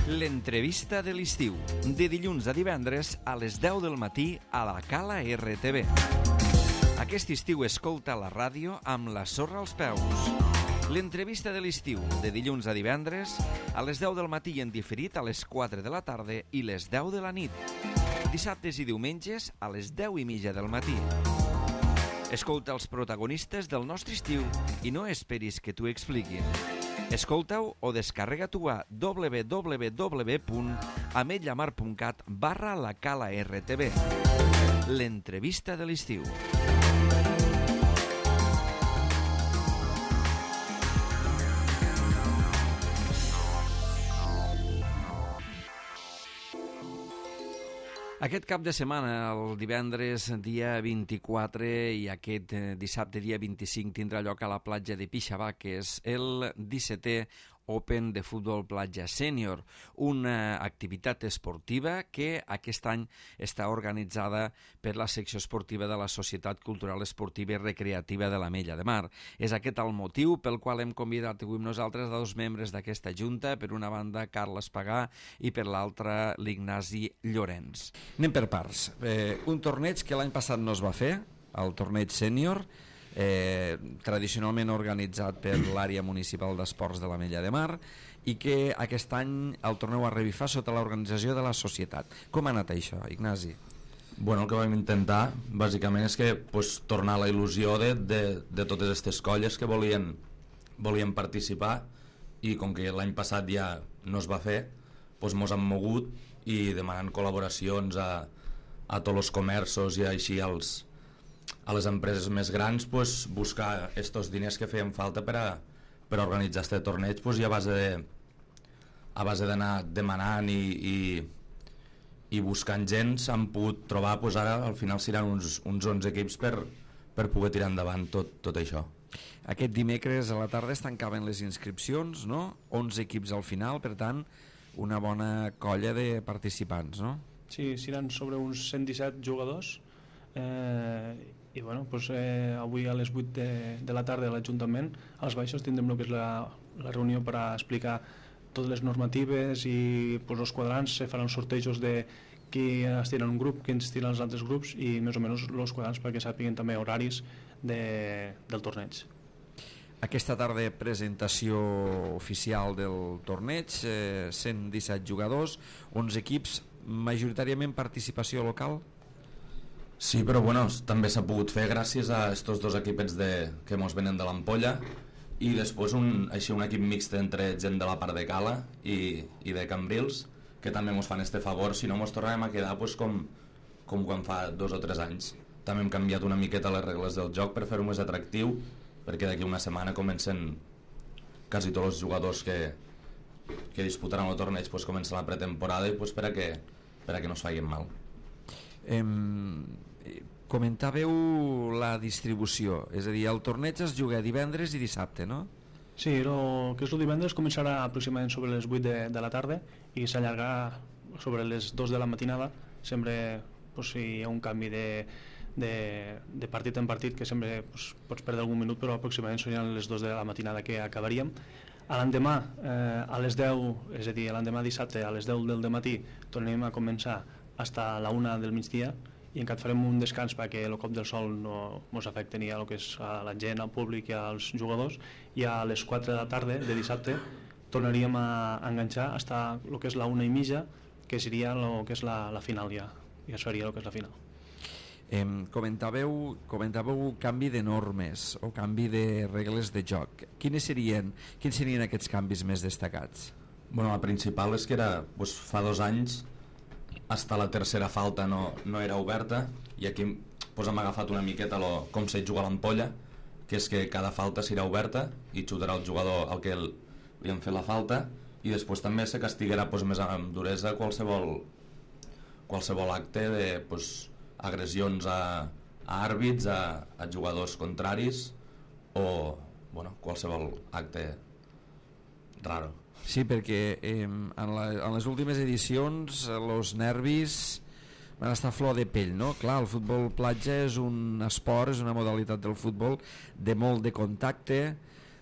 L'entrevista de l'estiu, de dilluns a divendres a les 10 del matí a la Cala RTV. Aquest estiu escolta la ràdio amb la sorra als peus. L'entrevista de l'estiu, de dilluns a divendres a les 10 del matí i en diferit a les 4 de la tarda i les 10 de la nit. Dissabtes i diumenges a les 10:30 del matí. Escolta els protagonistes del nostre estiu i no esperis que t'ho expliquin. Escolta-ho o descarrega-t'ho a www.ametlllamar.cat/la Cala RTV. L'entrevista de l'estiu. Aquest cap de setmana, el divendres dia 24 i aquest dissabte dia 25 tindrà lloc a la platja de Pixabà, que és el 17è Open de Futbol Platja Sènior, una activitat esportiva que aquest any està organitzada per la secció esportiva de la Societat Cultural Esportiva i Recreativa de l'Ametlla de Mar. És aquest el motiu pel qual hem convidat avui nosaltres a dos membres d'aquesta junta, per una banda Carles Pagà i per l'altra l'Ignasi Llorenç. Anem per parts. Un torneig que l'any passat no es va fer, el torneig sènior, tradicionalment organitzat per l'àrea municipal d'esports de l'Ametlla de Mar, i que aquest any el torneu a revifar sota l'organització de la societat. Com ha anat això, Ignasi? Bueno, el que vam intentar bàsicament és que tornar a la il·lusió de totes aquestes colles que volien participar, i com que l'any passat ja no es va fer, mos han mogut i demanant col·laboracions a tots els comerços i així a les empreses més grans, buscar estos diners que feien falta per organitzar este torneig, i a base d'anar demanant i buscant gent s'han pogut trobar, ara al final seran uns 11 equips per poder tirar endavant tot això. Aquest dimecres a la tarda es tancaven les inscripcions, no? 11 equips al final, per tant una bona colla de participants, no? Sí, seran sobre uns 117 jugadors, i bueno, avui a les 8 de la tarda a l'Ajuntament als baixos tindrem el que és la reunió per a explicar totes les normatives i els quadrants. Se faran sortejos de qui es tira en un grup, qui ens tira els altres grups, i més o menys els quadrants perquè sàpiguen també horaris del torneig. Aquesta tarda presentació oficial del torneig, 117 jugadors, 11 equips, majoritàriament participació local? Sí, però també s'ha pogut fer gràcies a estos dos equipets que mos venen de l'Ampolla, i després un equip mixt entre gent de la part de Cala i de Cambrils, que també mos fan este favor, si no mos tornarem a quedar com quan fa 2 o 3 anys. També hem canviat una miqueta les regles del joc per fer-ho més atractiu, perquè d'aquí una setmana comencen quasi tots els jugadors que disputaran el torneig, comença la pretemporada, i per a que no es facin mal. Comentàveu la distribució, és a dir, el torneig es juga divendres i dissabte, no? Sí, el que és el divendres començarà aproximadament sobre les 8 de la tarda i s'allargarà sobre les 2 de la matinada. Sempre si hi ha un canvi de partit en partit, que sempre pots perdre algun minut, però aproximadament seran les 2 de la matinada que acabaríem. L'endemà a les 10, és a dir, l'endemà dissabte a les 10 del dematí tornem a començar fins a la 1 del migdia, i encara farem un descans perquè el cop del sol no ens afecti ni a que és a la gent, al públic i als jugadors, i a les 4 de la tarda de dissabte tornaríem a enganxar fins a el que és la 1:30, que seria el que és la final, ja seria el que és la final. Comentàveu canvi de normes o canvi de regles de joc. Quins serien aquests canvis més destacats? La principal és que era fa 2 anys fins a la tercera falta no era oberta, i aquí hem agafat una miqueta com se juga a l'Ampolla, que és que cada falta serà oberta i xutarà el jugador al que li han fet la falta, i després també se castiguarà més amb duresa qualsevol acte de agressions a àrbits, a jugadors contraris, o qualsevol acte raro. Sí, perquè en les últimes edicions els nervis van estar a flor de pell, no? Clar, el futbol platja és un esport, és una modalitat del futbol de molt de contacte,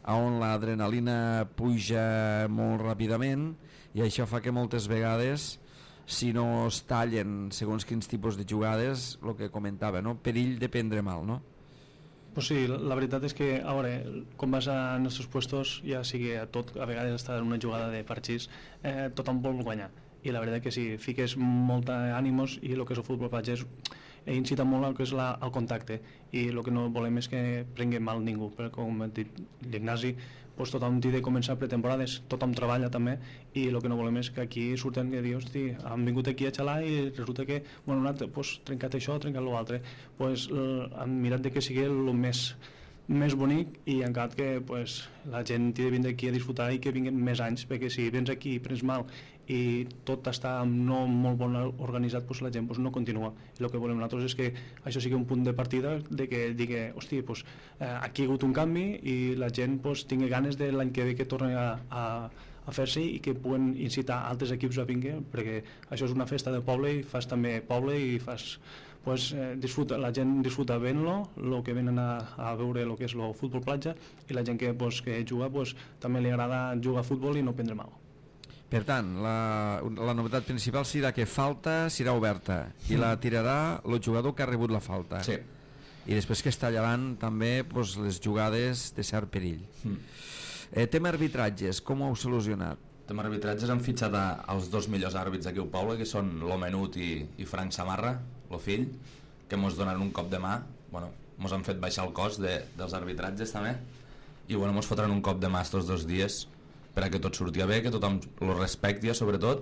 on l'adrenalina puja molt ràpidament, i això fa que moltes vegades, si no es tallen segons quins tipus de jugades, el que comentava, no? Perill de prendre mal, no? Pues sí, la veritat és que a veure, quan vas a nostres puestos, ja sigui tot, a vegades està en una jugada de parxís, tothom vol guanyar, i la veritat que sí, fiques molta ànimos, i el que és el futbol platja incita molt al que és el contacte, i el que no volem és que prengui mal ningú, perquè com ha dit l'Ignasi, pues tothom té de començar pretemporades, tothom treballa també, i el que no volem és que aquí surten que dius, hosti, han vingut aquí a xalar i resulta que, bueno, un altre, pues, trencat això, trencat l'altre, pues, han mirat de que sigui el més bonic, i encara que pues, la gent té de vindre aquí a disfrutar i que vinguin més anys, perquè si vens aquí i prens mal i tot està no molt bon organitzat, pues la gent pues, no continua, i el que volem nosaltres és que això sigui un punt de partida de que digui, hosti, pues, aquí hi ha hagut un canvi i la gent pues, tingui ganes de l'any que ve que torni a fer-se i que puguen incitar altres equips a vindre, perquè això és una festa de poble i fas també poble i fas pues, la gent disfruta veient-lo, el que venen a veure el que és el futbol platja, i la gent que juga pues, també li agrada jugar a futbol i no prendre mal. Per tant, la novetat principal serà que falta serà oberta i la tirarà el jugador que ha rebut la falta. Sí. I després que es tallaran també pues, les jugades de cert perill. Tema arbitratges, com ho heu solucionat? Tema arbitratges, hem fitxat els dos millors àrbits aquí al poble, que són l'Omenut i Frank Samarra, el fill, que mos donen un cop de mà. Bueno, mos han fet baixar el cost dels arbitratges també, i bueno, mos fotran un cop de mà estos 2 dies per a que tot surti bé, que tothom lo respecti sobretot,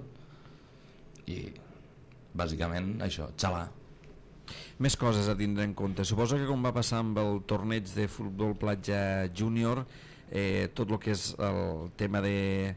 i bàsicament això, xalar. Més coses a tindre en compte. Suposo que com va passar amb el torneig de futbol platja júnior, tot el que és el tema de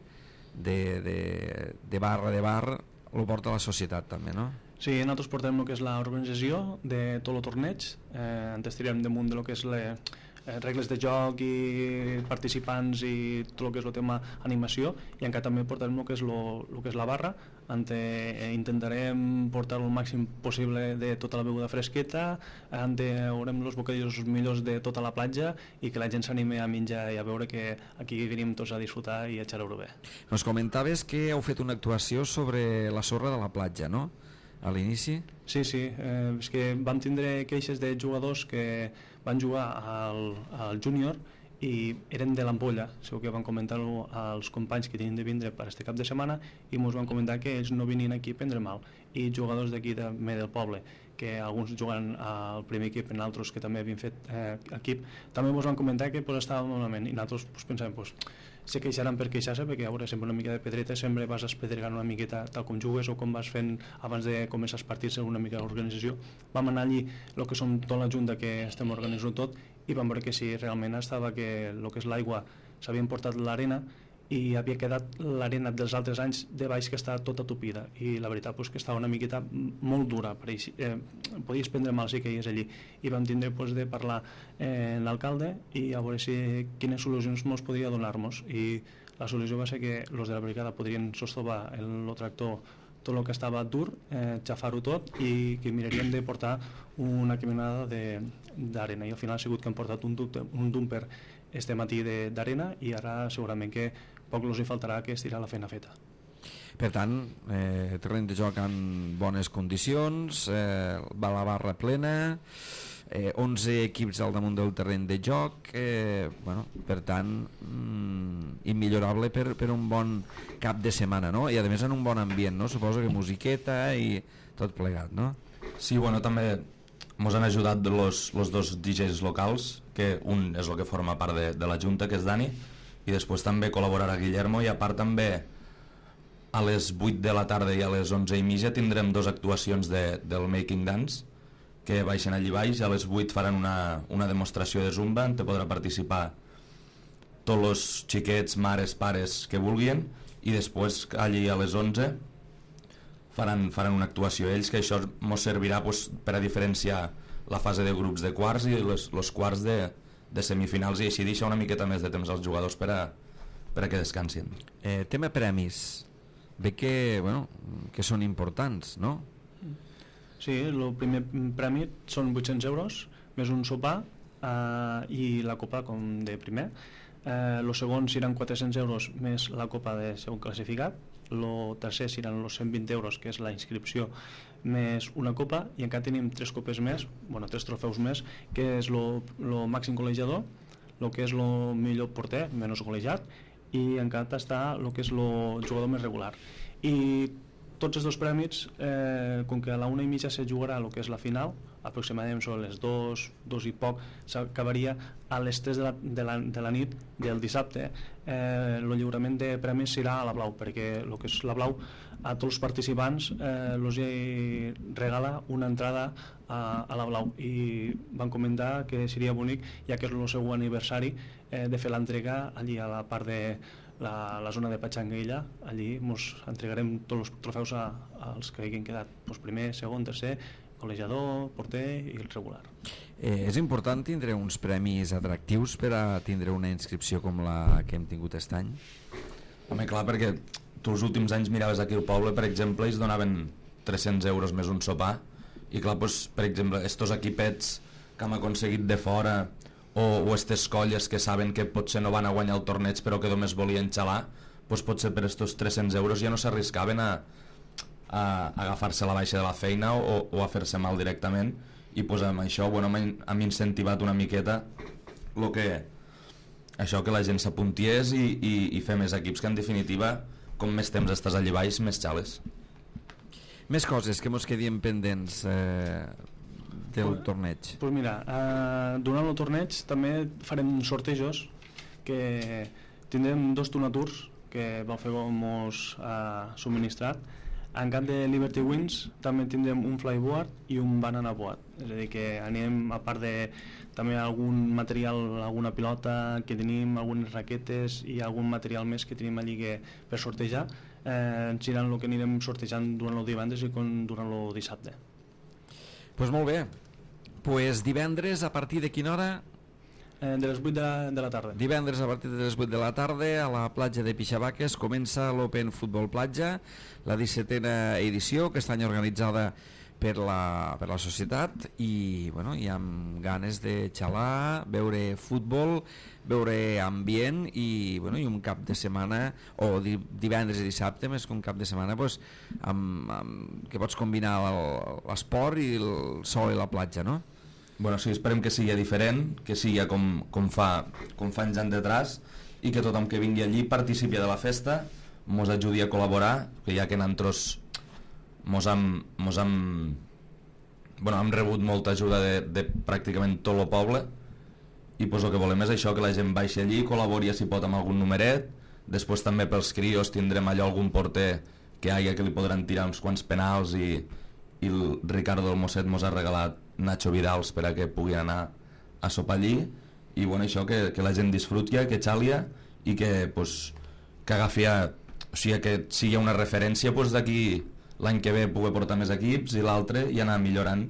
bar lo porta la societat també, no? Sí, nosaltres portem el que és l'organització de tot el torneig, ens estirem damunt de lo que és regles de joc i participants i tot el que és el tema animació, i encara també portarem el que és la barra, on intentarem portar el màxim possible de tota la beguda fresqueta, on haurem els bocadillos millors de tota la platja i que la gent s'anime a menjar i a veure que aquí venim tots a disfrutar i a xerrar-ho bé. Ens comentaves que heu fet una actuació sobre la sorra de la platja, no? A l'inici? Sí, és que vam tindre queixes de jugadors que van jugar al júnior i eren de l'Ampolla, segur que van comentar-ho als companys que tenien de vindre per aquest cap de setmana, i ens van comentar que ells no venien aquí a prendre mal, i jugadors d'aquí també del poble, que alguns juguen al primer equip, en altres que també havien fet equip, també ens van comentar que estàvem malament, i nosaltres pensàvem se queixaran per queixar-se, perquè a veure, sempre una mica de pedreta, sempre vas espedregant una miqueta tal com jugues o com vas fent abans de començar els partits en una mica d'organització. Vam anar allí, el que som tota la junta que estem organitzant tot, i vam veure que sí, realment estava que el que és l'aigua s'havien portat l'arena i havia quedat l'arena dels altres anys de baix, que estava tota tupida, i la veritat que estava una miqueta molt dura, podies prendre mal si queies allí, i vam tindre de parlar amb l'alcalde i a veure quines solucions ens podia donar-nos, i la solució va ser que els de la brigada podrien sostovar el tractor tot el que estava dur, xafar-ho tot, i que mirarien de portar una caminada d'arena, i al final ha sigut que han portat un dumper este matí d'arena, i ara segurament que poc els hi faltarà que estirar la feina feta. Per tant, terreny de joc en bones condicions, va la barra plena, 11 equips al damunt del terreny de joc, per tant, immillorable per un bon cap de setmana, no? I a més en un bon ambient, no? Suposo que musiqueta i tot plegat, no? Sí, bueno, també mos han ajudat los dos DJs locals, que un és el que forma part de la junta, que és Dani, i després també col·laborarà Guillermo, i a part també a les 8 de la tarda i a les 11:30 tindrem 2 actuacions del Making Dance, que baixen allí baix. A les 8 faran una demostració de zumba, on te podrà participar tots els xiquets, mares, pares que vulguin, i després allí a les 11 faran una actuació ells, que això ens servirà per a diferenciar la fase de grups de quarts i els quarts de semifinals, i així deixa una miqueta més de temps als jugadors per a que descansin. Tema premis, ve que són importants, no? Sí, el primer premi són 800 euros més un sopar i la copa com de primer. el segon seran 400 euros més la copa de segon classificat, el tercer seran els 120 euros, que és la inscripció, més una copa, i encara tenim 3 copes més, tres trofeus més, que és el màxim col·legiador, el que és el millor porter, menys col·legiat, i encara està el que és el jugador més regular. I tots els dos prèmits, com que a la 1:30 se jugarà el que és la final, aproximadament sobre les 2 i poc, s'acabaria a les 3 de la nit del dissabte. El lliurament de premis serà a la Blau, perquè el que és la Blau a tots els participants els regala una entrada a la Blau, i van comentar que seria bonic, ja que és el seu aniversari, de fer l'entrega allí a la part de la zona de Patxanguilla. Allí ens entregarem tots els trofeus als que hagin quedat, primer, segon, tercer, col·legiador, porter i el regular. És important tindre uns premis atractius per a tindre una inscripció com la que hem tingut aquest any? Home, clar, perquè tu els últims anys miraves aquí al poble, per exemple, i es donaven 300 euros més un sopar, i clar, doncs, per exemple, estos equipets que hem aconseguit de fora, o estes colles que saben que potser no van a guanyar el torneig però que només volien xalar, doncs potser per estos 300 euros ja no s'arriscaven a agafar-se la baixa de la feina o a fer-se mal directament, i doncs amb això hem incentivat una miqueta que la gent s'apunties i fer més equips, que en definitiva com més temps estàs allà baix més xales. Més coses que mos quedien pendents del torneig. Pues mira, durant el torneig també farem sortejos, que tindrem 2 tonaturs que va fer mos subministrat. En camp de Liberty Wings també tindrem un flyboard i un banana board, és a dir que anirem, a part de també algun material, alguna pilota que tenim, algunes raquetes i algun material més que tenim allí per sortejar, serà el que anirem sortejant durant el divendres i durant el dissabte. Doncs molt bé, divendres a partir de quina hora? De les 8 de la tarda. Divendres a partir de les 8 de la tarda a la platja de Pixabaques comença l'Open Futbol Platja, la 17a edició, aquest any organitzada per la societat, i hi ha ganes de xalar, veure futbol, veure ambient i un cap de setmana, o divendres i dissabte, més que un cap de setmana, que pots combinar l'esport i el sol i la platja, no? Bueno, sí, esperem que sigui diferent, que sigui com fa anys detrás, i que tothom que vingui allí participi de la festa, mos ajudi a col·laborar, que ja que nosaltres hem rebut molta ajuda de pràcticament tot el poble, i el que volem és això, que la gent baixi allí, col·labori si pot amb algun numeret. Després també pels crios tindrem allò algun porter que li podran tirar uns quants penals, i el Ricardo del Mosset mos ha regalat Nacho Vidals per a que pugui anar a sopar allí, i això, que la gent disfruti, que xalia, i que agafi que sigui una referència d'aquí l'any que ve poder portar més equips, i l'altre i anar millorant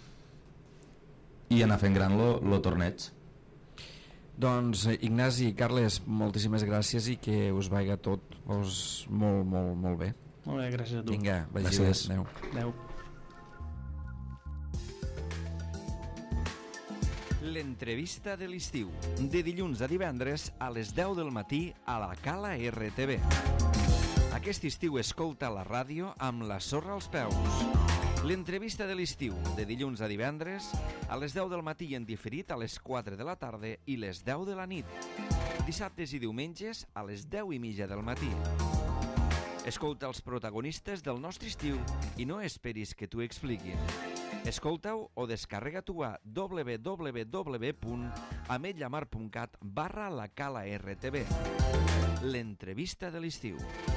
i anar fent gran el torneig. Doncs Ignasi i Carles, moltíssimes gràcies i que us vagi tot molt, molt, molt bé. Molt bé, gràcies a tu. Vinga, gràcies. Adéu. L'entrevista de l'estiu, de dilluns a divendres a les 10 del matí a la Cala RTV. Aquest estiu escolta la ràdio amb la sorra als peus. L'entrevista de l'estiu, de dilluns a divendres a les 10 del matí i en diferit a les 4 de la tarda i les 10 de la nit. Dissabtes i diumenges a les 10:30 del matí. Escolta els protagonistes del nostre estiu i no esperis que t'ho expliquin. Escolta-ho o descarrega-t'ho a www.ametllamar.cat/la Cala RTV. L'entrevista de l'estiu.